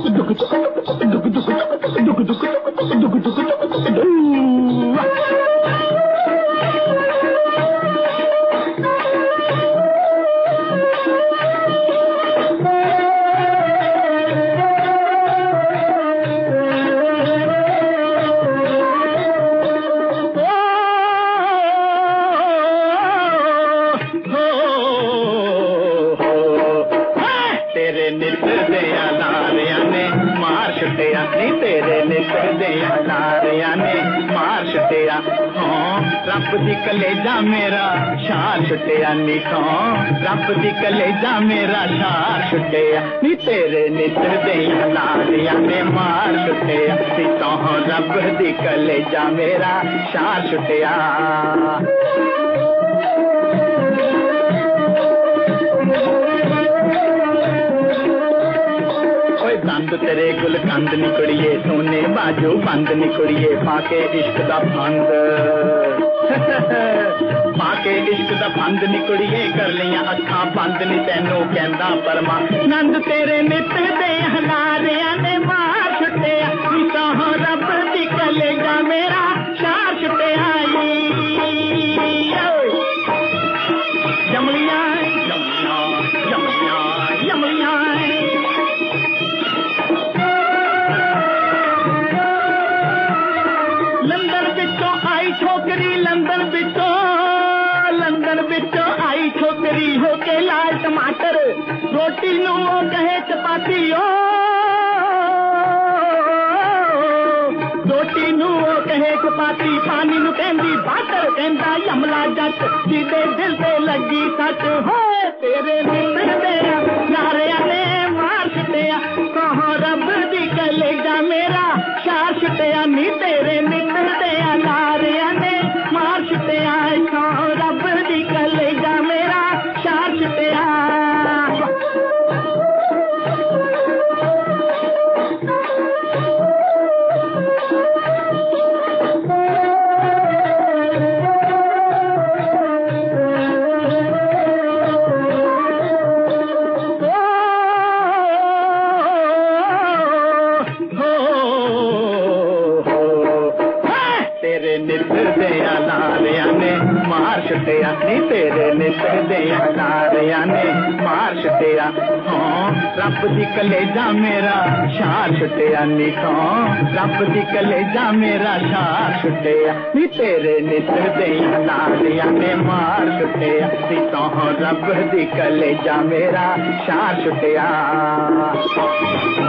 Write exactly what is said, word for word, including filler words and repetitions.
रब दी कलेजा मेरा शार छुटिया नी तो रब दी कलेजा मेरा शार छुटिया नी तेरे नित्र दे लालिया ने मार छुटिया नी तो रब दी कलेजा मेरा शार छुटिया। दंद तेरे गुल कंद निकड़िए सोने बाजू बंद निकड़िए पाके इश्क दा फंद पाके इश्क दा फंद निकड़िए कर लिया अखा बंद नी तेनू कहंदा परमा नंद तेरे नित दे हलारिया ने मार छुटिया नी तो रब दी कलेजा मेरा शार छुटिया। यमलिया यमलिया यमलिया यमलिया छोकरी लंदन बिचो लंदन बिचो आई छोकरी होके लाल टमाटर रोटी नू कहे चपाती ओ रोटी नू कहे चपाती पानी नू कहंदी बाटर कहंदा यमला जट सीधे दिल ते लगी सच हो तेरे दिल दे नारिया ने मार छुटिया कहो रब दी कलेजा मेरा शार छुटिया नी तेरे नित्र दे नारिया ने मार छुटिया कहो रब दी कलेजा मेरा शार छुटिया। छुटिया नी तेरे नित्र दे नारिया ने मार छुटिया हाँ रब दी कलेजा मेरा शार छुटिया नी तो रब दी कलेजा मेरा शार छुटिया नी तेरे नित्र दे नारिया ने मार छुटिया नी तो रब दी कलेजा मेरा शार छुटिया।